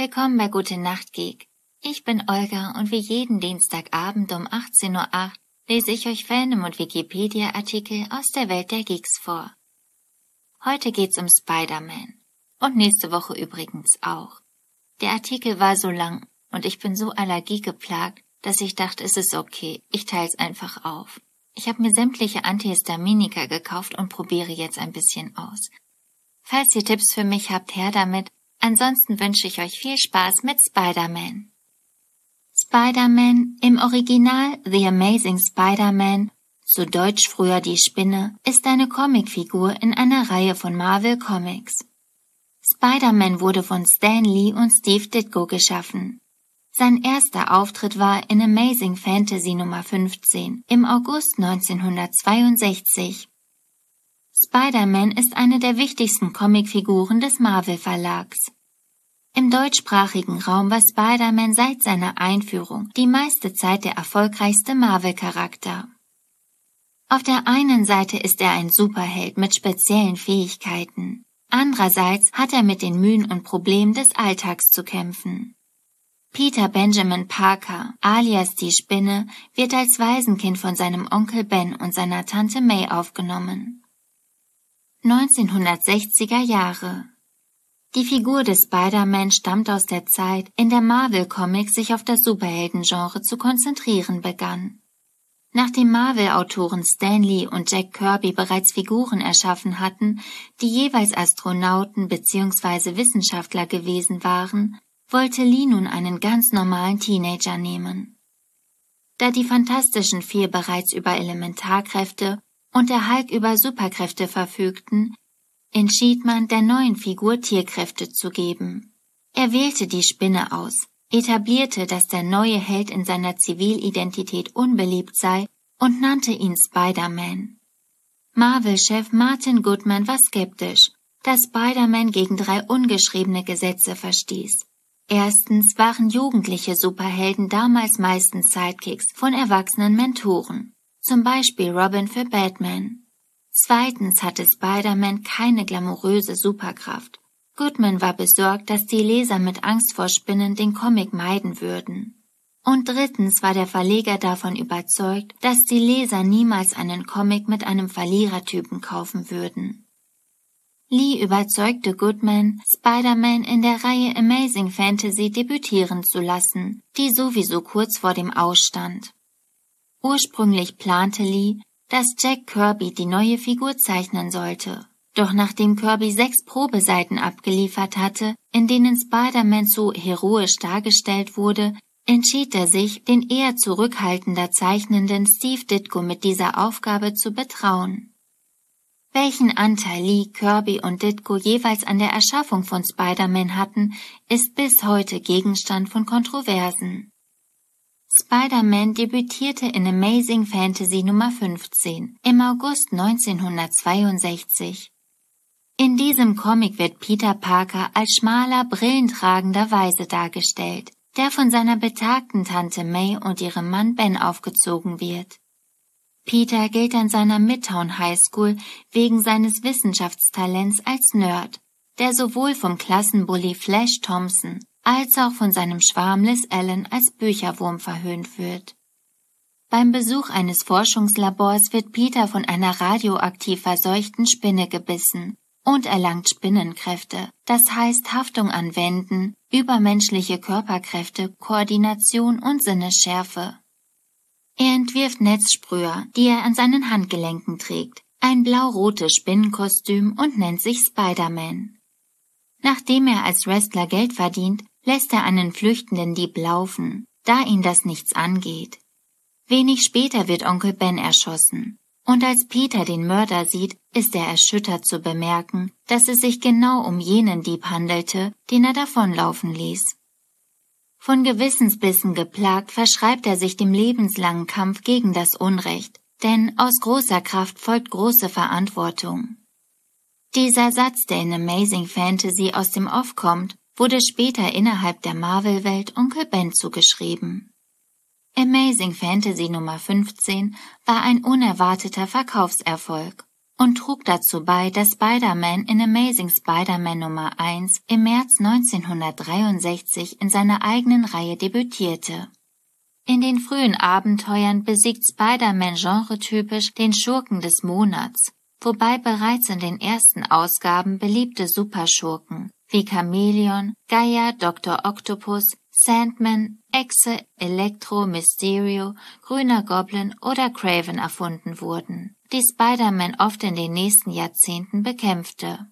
Willkommen bei Gute Nacht Geek. Ich bin Olga und wie jeden Dienstagabend um 18:08 Uhr lese ich euch Fandom- und Wikipedia-Artikel aus der Welt der Geeks vor. Heute geht's um Spider-Man. Und nächste Woche übrigens auch. Der Artikel war so lang und ich bin so allergiegeplagt, dass ich dachte, es ist okay, ich teil's einfach auf. Ich habe mir sämtliche Antihistaminika gekauft und probiere jetzt ein bisschen aus. Falls ihr Tipps für mich habt, her damit. Ansonsten wünsche ich euch viel Spaß mit Spider-Man. Spider-Man, im Original The Amazing Spider-Man, zu Deutsch früher die Spinne, ist eine Comicfigur in einer Reihe von Marvel Comics. Spider-Man wurde von Stan Lee und Steve Ditko geschaffen. Sein erster Auftritt war in Amazing Fantasy Nummer 15 im August 1962. Spider-Man ist eine der wichtigsten Comicfiguren des Marvel-Verlags. Im deutschsprachigen Raum war Spider-Man seit seiner Einführung die meiste Zeit der erfolgreichste Marvel-Charakter. Auf der einen Seite ist er ein Superheld mit speziellen Fähigkeiten. Andererseits hat er mit den Mühen und Problemen des Alltags zu kämpfen. Peter Benjamin Parker, alias die Spinne, wird als Waisenkind von seinem Onkel Ben und seiner Tante May aufgenommen. 1960er Jahre. Die Figur des Spider-Man stammt aus der Zeit, in der Marvel-Comics sich auf das Superheldengenre zu konzentrieren begann. Nachdem Marvel-Autoren Stan Lee und Jack Kirby bereits Figuren erschaffen hatten, die jeweils Astronauten bzw. Wissenschaftler gewesen waren, wollte Lee nun einen ganz normalen Teenager nehmen. Da die Fantastischen Vier bereits über Elementarkräfte und der Hulk über Superkräfte verfügten, entschied man, der neuen Figur Tierkräfte zu geben. Er wählte die Spinne aus, etablierte, dass der neue Held in seiner Zivilidentität unbeliebt sei und nannte ihn Spider-Man. Marvel-Chef Martin Goodman war skeptisch, da Spider-Man gegen 3 ungeschriebene Gesetze verstieß. Erstens waren jugendliche Superhelden damals meistens Sidekicks von erwachsenen Mentoren, zum Beispiel Robin für Batman. Zweitens hatte Spider-Man keine glamouröse Superkraft. Goodman war besorgt, dass die Leser mit Angst vor Spinnen den Comic meiden würden. Und drittens war der Verleger davon überzeugt, dass die Leser niemals einen Comic mit einem Verlierertypen kaufen würden. Lee überzeugte Goodman, Spider-Man in der Reihe Amazing Fantasy debütieren zu lassen, die sowieso kurz vor dem Aus stand. Ursprünglich plante Lee, dass Jack Kirby die neue Figur zeichnen sollte. Doch nachdem Kirby 6 Probeseiten abgeliefert hatte, in denen Spider-Man zu heroisch dargestellt wurde, entschied er sich, den eher zurückhaltender zeichnenden Steve Ditko mit dieser Aufgabe zu betrauen. Welchen Anteil Lee, Kirby und Ditko jeweils an der Erschaffung von Spider-Man hatten, ist bis heute Gegenstand von Kontroversen. Spider-Man debütierte in Amazing Fantasy Nummer 15 im August 1962. In diesem Comic wird Peter Parker als schmaler, brillentragender Waise dargestellt, der von seiner betagten Tante May und ihrem Mann Ben aufgezogen wird. Peter gilt an seiner Midtown High School wegen seines Wissenschaftstalents als Nerd, der sowohl vom Klassenbully Flash Thompson als auch von seinem Schwarm Liz Allen als Bücherwurm verhöhnt wird. Beim Besuch eines Forschungslabors wird Peter von einer radioaktiv verseuchten Spinne gebissen und erlangt Spinnenkräfte, das heißt Haftung an Wänden, übermenschliche Körperkräfte, Koordination und Sinnesschärfe. Er entwirft Netzsprüher, die er an seinen Handgelenken trägt, ein blau-rotes Spinnenkostüm und nennt sich Spider-Man. Nachdem er als Wrestler Geld verdient, lässt er einen flüchtenden Dieb laufen, da ihn das nichts angeht. Wenig später wird Onkel Ben erschossen, und als Peter den Mörder sieht, ist er erschüttert zu bemerken, dass es sich genau um jenen Dieb handelte, den er davonlaufen ließ. Von Gewissensbissen geplagt verschreibt er sich dem lebenslangen Kampf gegen das Unrecht, denn aus großer Kraft folgt große Verantwortung. Dieser Satz, der in Amazing Fantasy aus dem Off kommt, wurde später innerhalb der Marvel-Welt Onkel Ben zugeschrieben. Amazing Fantasy Nummer 15 war ein unerwarteter Verkaufserfolg und trug dazu bei, dass Spider-Man in Amazing Spider-Man Nummer 1 im März 1963 in seiner eigenen Reihe debütierte. In den frühen Abenteuern besiegt Spider-Man genretypisch den Schurken des Monats, wobei bereits in den ersten Ausgaben beliebte Superschurken wie Chameleon, Gaia, Dr. Octopus, Sandman, Echse, Electro, Mysterio, Grüner Goblin oder Kraven erfunden wurden, die Spider-Man oft in den nächsten Jahrzehnten bekämpfte.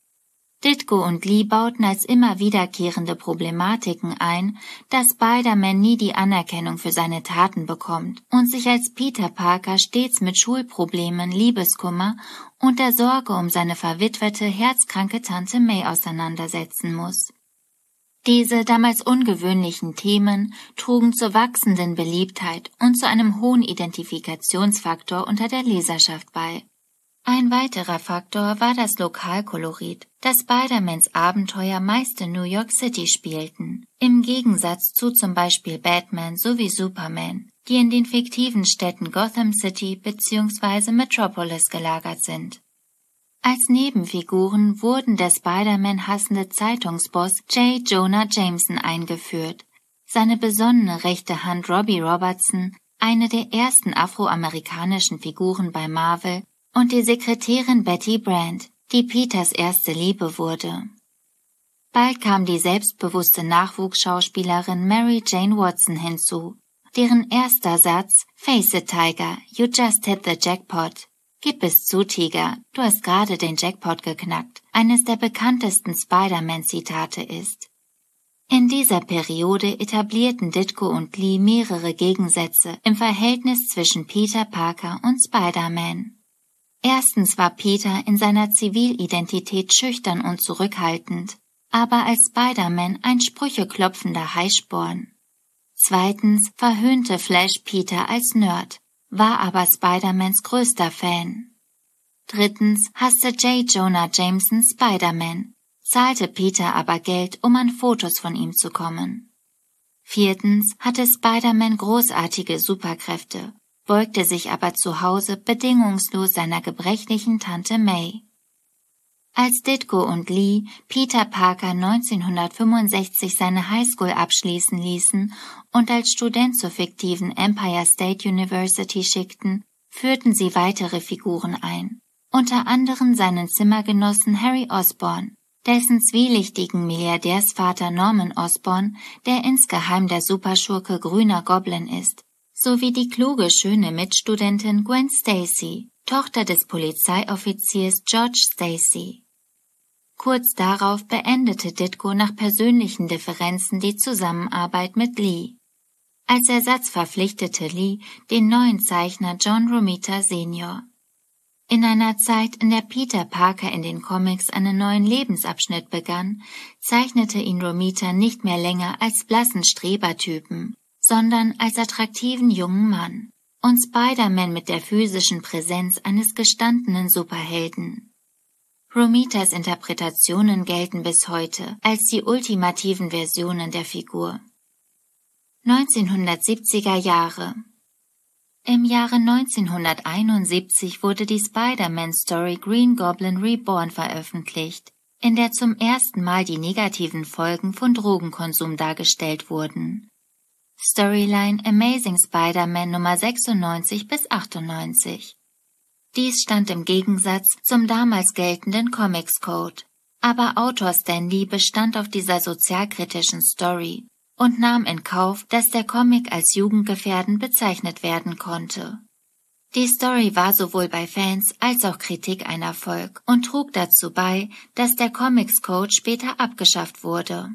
Ditko und Lee bauten als immer wiederkehrende Problematiken ein, dass Spider-Man nie die Anerkennung für seine Taten bekommt und sich als Peter Parker stets mit Schulproblemen, Liebeskummer und der Sorge um seine verwitwete, herzkranke Tante May auseinandersetzen muss. Diese damals ungewöhnlichen Themen trugen zur wachsenden Beliebtheit und zu einem hohen Identifikationsfaktor unter der Leserschaft bei. Ein weiterer Faktor war das Lokalkolorit, da Spider-Mans Abenteuer meist in New York City spielten, im Gegensatz zu zum Beispiel Batman sowie Superman, die in den fiktiven Städten Gotham City bzw. Metropolis gelagert sind. Als Nebenfiguren wurden der Spider-Man hassende Zeitungsboss J. Jonah Jameson eingeführt, seine besonnene rechte Hand Robbie Robertson, eine der ersten afroamerikanischen Figuren bei Marvel, und die Sekretärin Betty Brant, die Peters erste Liebe wurde. Bald kam die selbstbewusste Nachwuchsschauspielerin Mary Jane Watson hinzu, deren erster Satz "Face it, Tiger, you just hit the jackpot" "Gib es zu, Tiger, du hast gerade den Jackpot geknackt" eines der bekanntesten Spider-Man-Zitate ist. In dieser Periode etablierten Ditko und Lee mehrere Gegensätze im Verhältnis zwischen Peter Parker und Spider-Man. Erstens war Peter in seiner Zivilidentität schüchtern und zurückhaltend, aber als Spider-Man ein sprücheklopfender Heißsporn. Zweitens verhöhnte Flash Peter als Nerd, war aber Spider-Mans größter Fan. Drittens hasste J. Jonah Jameson Spider-Man, zahlte Peter aber Geld, um an Fotos von ihm zu kommen. Viertens hatte Spider-Man großartige Superkräfte, beugte sich aber zu Hause bedingungslos seiner gebrechlichen Tante May. Als Ditko und Lee Peter Parker 1965 seine Highschool abschließen ließen und als Student zur fiktiven Empire State University schickten, führten sie weitere Figuren ein, unter anderem seinen Zimmergenossen Harry Osborn, dessen zwielichtigen Milliardärsvater Norman Osborn, der insgeheim der Superschurke Grüner Goblin ist, sowie die kluge, schöne Mitstudentin Gwen Stacy, Tochter des Polizeioffiziers George Stacy. Kurz darauf beendete Ditko nach persönlichen Differenzen die Zusammenarbeit mit Lee. Als Ersatz verpflichtete Lee den neuen Zeichner John Romita Sr. In einer Zeit, in der Peter Parker in den Comics einen neuen Lebensabschnitt begann, zeichnete ihn Romita nicht mehr länger als blassen Strebertypen, sondern als attraktiven jungen Mann und Spider-Man mit der physischen Präsenz eines gestandenen Superhelden. Romitas Interpretationen gelten bis heute als die ultimativen Versionen der Figur. 1970er Jahre. Im Jahre 1971 wurde die Spider-Man-Story Green Goblin Reborn veröffentlicht, in der zum ersten Mal die negativen Folgen von Drogenkonsum dargestellt wurden. Storyline Amazing Spider-Man Nummer 96 bis 98. Dies stand im Gegensatz zum damals geltenden Comics Code, aber Autor Stan Lee bestand auf dieser sozialkritischen Story und nahm in Kauf, dass der Comic als jugendgefährdend bezeichnet werden konnte. Die Story war sowohl bei Fans als auch Kritik ein Erfolg und trug dazu bei, dass der Comics Code später abgeschafft wurde.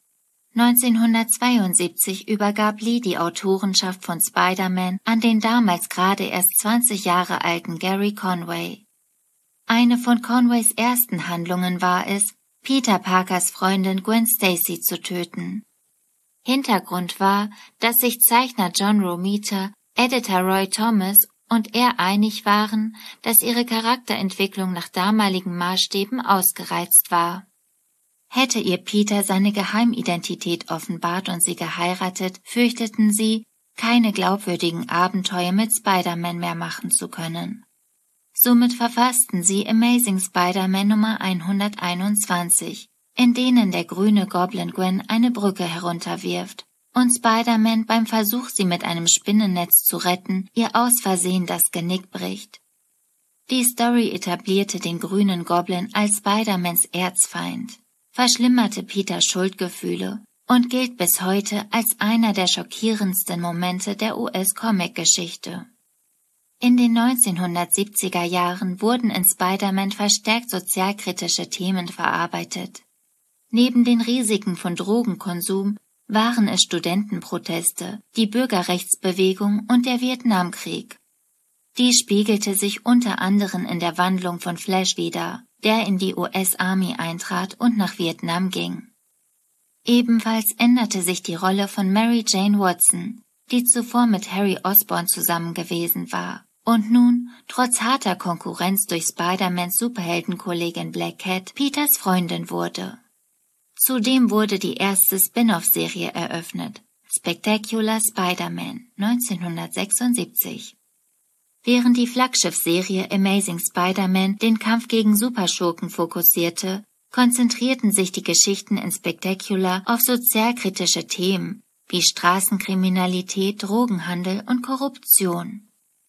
1972 übergab Lee die Autorenschaft von Spider-Man an den damals gerade erst 20 Jahre alten Gary Conway. Eine von Conways ersten Handlungen war es, Peter Parkers Freundin Gwen Stacy zu töten. Hintergrund war, dass sich Zeichner John Romita, Editor Roy Thomas und er einig waren, dass ihre Charakterentwicklung nach damaligen Maßstäben ausgereizt war. Hätte ihr Peter seine Geheimidentität offenbart und sie geheiratet, fürchteten sie, keine glaubwürdigen Abenteuer mit Spider-Man mehr machen zu können. Somit verfassten sie Amazing Spider-Man Nummer 121, in denen der grüne Goblin Gwen eine Brücke herunterwirft und Spider-Man beim Versuch, sie mit einem Spinnennetz zu retten, ihr aus Versehen das Genick bricht. Die Story etablierte den grünen Goblin als Spider-Mans Erzfeind, verschlimmerte Peters Schuldgefühle und gilt bis heute als einer der schockierendsten Momente der US-Comic-Geschichte. In den 1970er Jahren wurden in Spider-Man verstärkt sozialkritische Themen verarbeitet. Neben den Risiken von Drogenkonsum waren es Studentenproteste, die Bürgerrechtsbewegung und der Vietnamkrieg. Dies spiegelte sich unter anderem in der Wandlung von Flash wider, der in die US-Army eintrat und nach Vietnam ging. Ebenfalls änderte sich die Rolle von Mary Jane Watson, die zuvor mit Harry Osborn zusammen gewesen war und nun, trotz harter Konkurrenz durch Spider-Mans Superheldenkollegin Black Cat, Peters Freundin wurde. Zudem wurde die erste Spin-off-Serie eröffnet, Spectacular Spider-Man 1976. Während die Flaggschiff-Serie Amazing Spider-Man den Kampf gegen Superschurken fokussierte, konzentrierten sich die Geschichten in Spectacular auf sozialkritische Themen wie Straßenkriminalität, Drogenhandel und Korruption.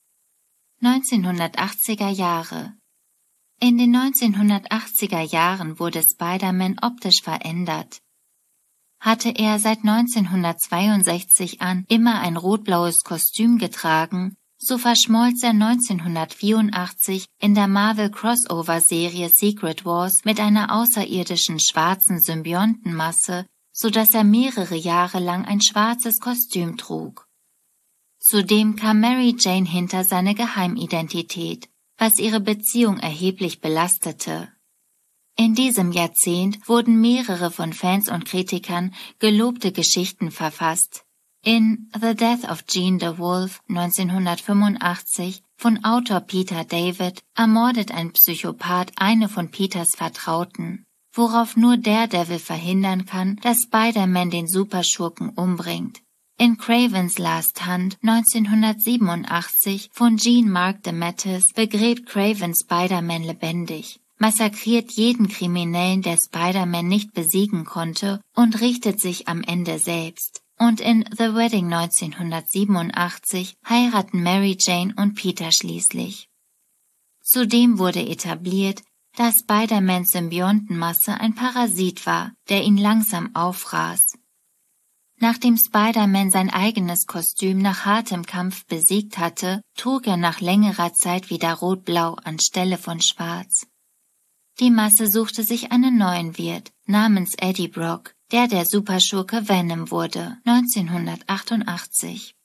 1980er Jahre. In den 1980er Jahren wurde Spider-Man optisch verändert. Hatte er seit 1962 an immer ein rot-blaues Kostüm getragen, so verschmolz er 1984 in der Marvel-Crossover-Serie Secret Wars mit einer außerirdischen schwarzen Symbiontenmasse, sodass er mehrere Jahre lang ein schwarzes Kostüm trug. Zudem kam Mary Jane hinter seine Geheimidentität, was ihre Beziehung erheblich belastete. In diesem Jahrzehnt wurden mehrere von Fans und Kritikern gelobte Geschichten verfasst. In The Death of Jean the Wolf 1985 von Autor Peter David ermordet ein Psychopath eine von Peters Vertrauten, worauf nur Daredevil verhindern kann, dass Spider-Man den Superschurken umbringt. In Cravens Last Hunt 1987 von Jean-Marc DeMatteis begräbt Craven Spider-Man lebendig, massakriert jeden Kriminellen, der Spider-Man nicht besiegen konnte, und richtet sich am Ende selbst. Und in The Wedding 1987 heiraten Mary Jane und Peter schließlich. Zudem wurde etabliert, dass Spider-Mans Symbiontenmasse ein Parasit war, der ihn langsam auffraß. Nachdem Spider-Man sein eigenes Kostüm nach hartem Kampf besiegt hatte, trug er nach längerer Zeit wieder rot-blau anstelle von schwarz. Die Masse suchte sich einen neuen Wirt namens Eddie Brock, der Superschurke Venom wurde, 1988.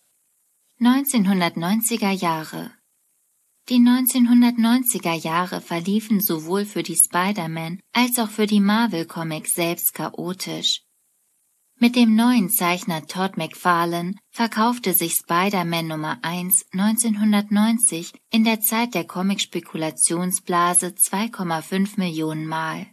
1990er Jahre. Die 1990er Jahre verliefen sowohl für die Spider-Man als auch für die Marvel-Comics selbst chaotisch. Mit dem neuen Zeichner Todd McFarlane verkaufte sich Spider-Man Nummer 1 1990 in der Zeit der Comic-Spekulationsblase 2,5 Millionen Mal.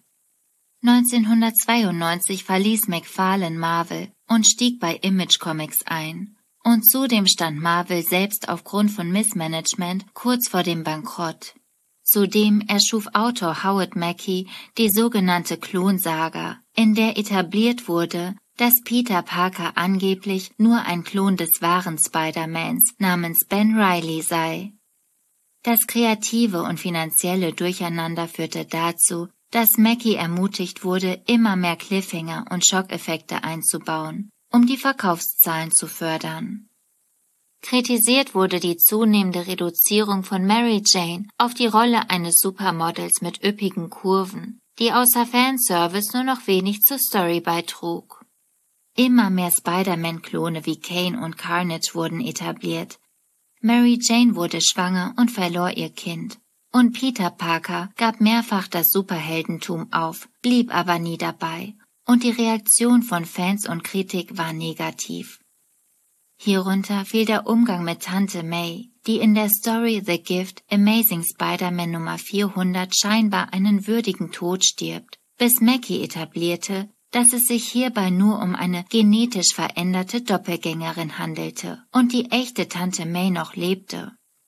1992 verließ McFarlane Marvel und stieg bei Image Comics ein. Und zudem stand Marvel selbst aufgrund von Missmanagement kurz vor dem Bankrott. Zudem erschuf Autor Howard Mackie die sogenannte Klonsaga, in der etabliert wurde, dass Peter Parker angeblich nur ein Klon des wahren Spider-Mans namens Ben Reilly sei. Das kreative und finanzielle Durcheinander führte dazu, dass Mackie ermutigt wurde, immer mehr Cliffhanger und Schockeffekte einzubauen, um die Verkaufszahlen zu fördern. Kritisiert wurde die zunehmende Reduzierung von Mary Jane auf die Rolle eines Supermodels mit üppigen Kurven, die außer Fanservice nur noch wenig zur Story beitrug. Immer mehr Spider-Man-Klone wie Kane und Carnage wurden etabliert. Mary Jane wurde schwanger und verlor ihr Kind. Und Peter Parker gab mehrfach das Superheldentum auf, blieb aber nie dabei. Und die Reaktion von Fans und Kritik war negativ. Hierunter fiel der Umgang mit Tante May, die in der Story The Gift Amazing Spider-Man Nummer 400 scheinbar einen würdigen Tod stirbt, bis Mackie etablierte, dass es sich hierbei nur um eine genetisch veränderte Doppelgängerin handelte und die echte Tante May noch lebte.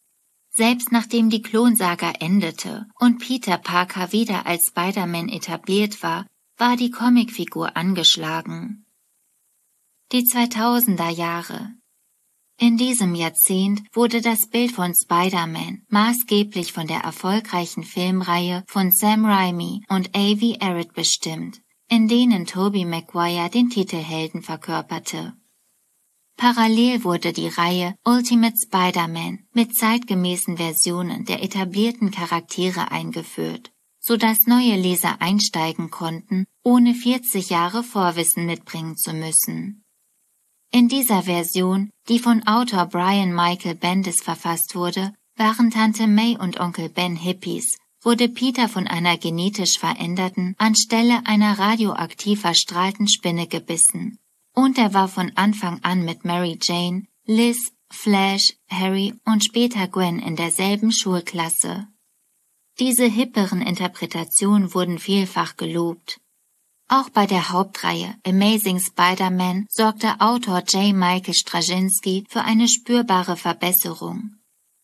Selbst nachdem die Klonsaga endete und Peter Parker wieder als Spider-Man etabliert war, war die Comicfigur angeschlagen. Die 2000er Jahre. In diesem Jahrzehnt wurde das Bild von Spider-Man maßgeblich von der erfolgreichen Filmreihe von Sam Raimi und Avi Arad bestimmt, in denen Tobey Maguire den Titelhelden verkörperte. Parallel wurde die Reihe Ultimate Spider-Man mit zeitgemäßen Versionen der etablierten Charaktere eingeführt, sodass neue Leser einsteigen konnten, ohne 40 Jahre Vorwissen mitbringen zu müssen. In dieser Version, die von Autor Brian Michael Bendis verfasst wurde, waren Tante May und Onkel Ben Hippies, wurde Peter von einer genetisch veränderten anstelle einer radioaktiv verstrahlten Spinne gebissen. Und er war von Anfang an mit Mary Jane, Liz, Flash, Harry und später Gwen in derselben Schulklasse. Diese hipperen Interpretationen wurden vielfach gelobt. Auch bei der Hauptreihe Amazing Spider-Man sorgte Autor J. Michael Straczynski für eine spürbare Verbesserung.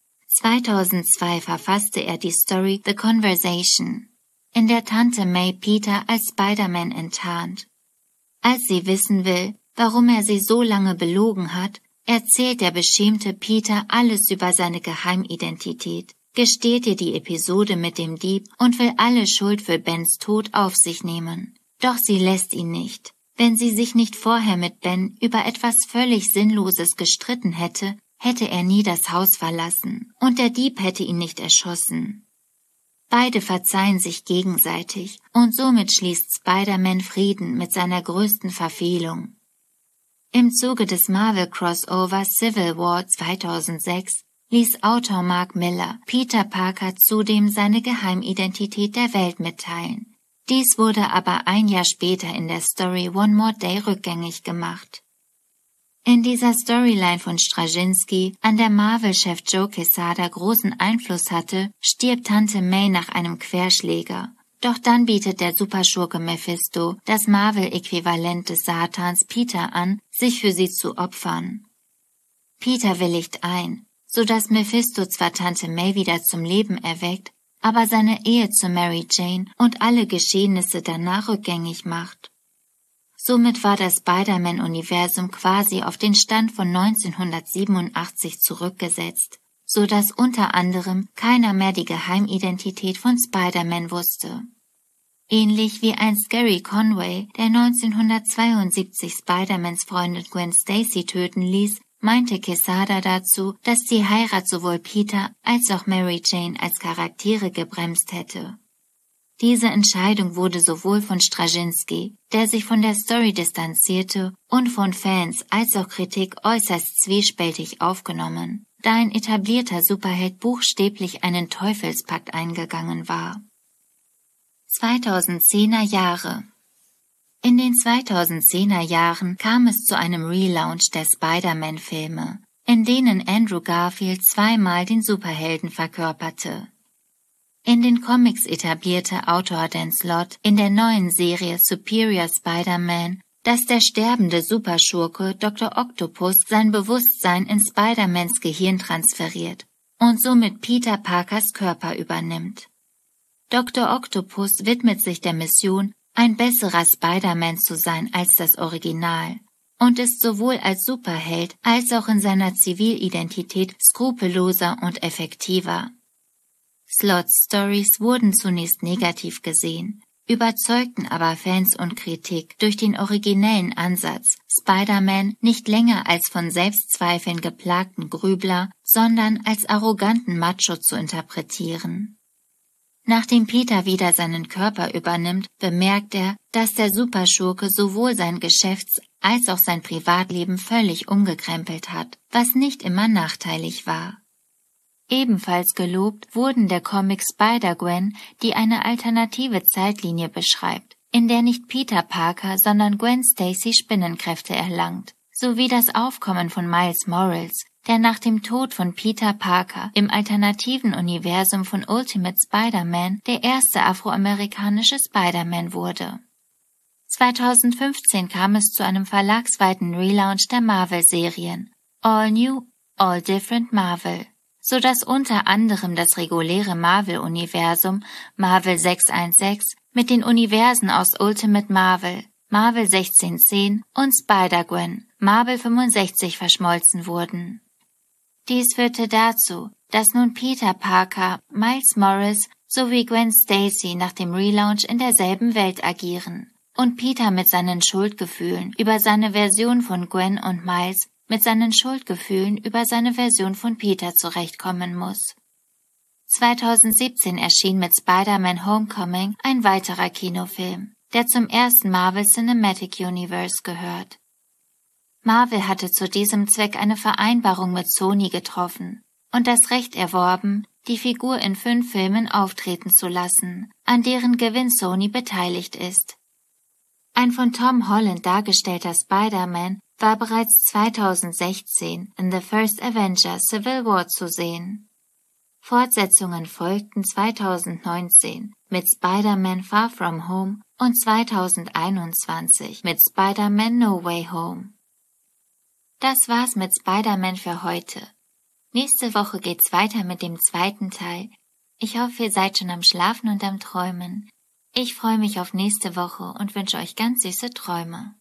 2002 verfasste er die Story The Conversation, in der Tante May Peter als Spider-Man enttarnt. Als sie wissen will, warum er sie so lange belogen hat, erzählt der beschämte Peter alles über seine Geheimidentität, gesteht ihr die Episode mit dem Dieb und will alle Schuld für Bens Tod auf sich nehmen. Doch sie lässt ihn nicht. Wenn sie sich nicht vorher mit Ben über etwas völlig Sinnloses gestritten hätte, hätte er nie das Haus verlassen und der Dieb hätte ihn nicht erschossen. Beide verzeihen sich gegenseitig und somit schließt Spider-Man Frieden mit seiner größten Verfehlung. Im Zuge des Marvel-Crossovers Civil War 2006 ließ Autor Mark Millar Peter Parker zudem seine Geheimidentität der Welt mitteilen. Dies wurde aber ein Jahr später in der Story One More Day rückgängig gemacht. In dieser Storyline von Straczynski, an der Marvel-Chef Joe Quesada großen Einfluss hatte, stirbt Tante May nach einem Querschläger. Doch dann bietet der Superschurke Mephisto, das Marvel-Äquivalent des Satans, Peter an, sich für sie zu opfern. Peter willigt ein, sodass Mephisto zwar Tante May wieder zum Leben erweckt, aber seine Ehe zu Mary Jane und alle Geschehnisse danach rückgängig macht. Somit war das Spider-Man-Universum quasi auf den Stand von 1987 zurückgesetzt, so dass unter anderem keiner mehr die Geheimidentität von Spider-Man wusste. Ähnlich wie einst Gary Conway, der 1972 Spider-Mans Freundin Gwen Stacy töten ließ, meinte Quesada dazu, dass die Heirat sowohl Peter als auch Mary Jane als Charaktere gebremst hätte. Diese Entscheidung wurde sowohl von Straczynski, der sich von der Story distanzierte, und von Fans als auch Kritik äußerst zwiespältig aufgenommen, da ein etablierter Superheld buchstäblich einen Teufelspakt eingegangen war. 2010er Jahre. In den 2010er Jahren kam es zu einem Relaunch der Spider-Man-Filme, in denen Andrew Garfield zweimal den Superhelden verkörperte. In den Comics etablierte Autor Dan Slott in der neuen Serie Superior Spider-Man, dass der sterbende Superschurke Dr. Octopus sein Bewusstsein in Spider-Mans Gehirn transferiert und somit Peter Parkers Körper übernimmt. Dr. Octopus widmet sich der Mission, ein besserer Spider-Man zu sein als das Original und ist sowohl als Superheld als auch in seiner Zivilidentität skrupelloser und effektiver. Slotts Stories wurden zunächst negativ gesehen, überzeugten aber Fans und Kritik durch den originellen Ansatz, Spider-Man nicht länger als von Selbstzweifeln geplagten Grübler, sondern als arroganten Macho zu interpretieren. Nachdem Peter wieder seinen Körper übernimmt, bemerkt er, dass der Superschurke sowohl sein Geschäfts- als auch sein Privatleben völlig umgekrempelt hat, was nicht immer nachteilig war. Ebenfalls gelobt wurden der Comic Spider-Gwen, die eine alternative Zeitlinie beschreibt, in der nicht Peter Parker, sondern Gwen Stacy Spinnenkräfte erlangt, sowie das Aufkommen von Miles Morales, der nach dem Tod von Peter Parker im alternativen Universum von Ultimate Spider-Man der erste afroamerikanische Spider-Man wurde. 2015 kam es zu einem verlagsweiten Relaunch der Marvel-Serien All New, All Different Marvel, so dass unter anderem das reguläre Marvel-Universum Marvel 616 mit den Universen aus Ultimate Marvel, Marvel 1610 und Spider-Gwen, Marvel 65 verschmolzen wurden. Dies führte dazu, dass nun Peter Parker, Miles Morales sowie Gwen Stacy nach dem Relaunch in derselben Welt agieren und Peter mit seinen Schuldgefühlen über seine Version von Gwen und Miles mit seinen Schuldgefühlen über seine Version von Peter zurechtkommen muss. 2017 erschien mit Spider-Man Homecoming ein weiterer Kinofilm, der zum ersten Marvel Cinematic Universe gehört. Marvel hatte zu diesem Zweck eine Vereinbarung mit Sony getroffen und das Recht erworben, die Figur in 5 Filmen auftreten zu lassen, an deren Gewinn Sony beteiligt ist. Ein von Tom Holland dargestellter Spider-Man war bereits 2016 in The First Avenger Civil War zu sehen. Fortsetzungen folgten 2019 mit Spider-Man Far From Home und 2021 mit Spider-Man No Way Home. Das war's mit Spider-Man für heute. Nächste Woche geht's weiter mit dem 2. Teil. Ich hoffe, ihr seid schon am Schlafen und am Träumen. Ich freue mich auf nächste Woche und wünsche euch ganz süße Träume.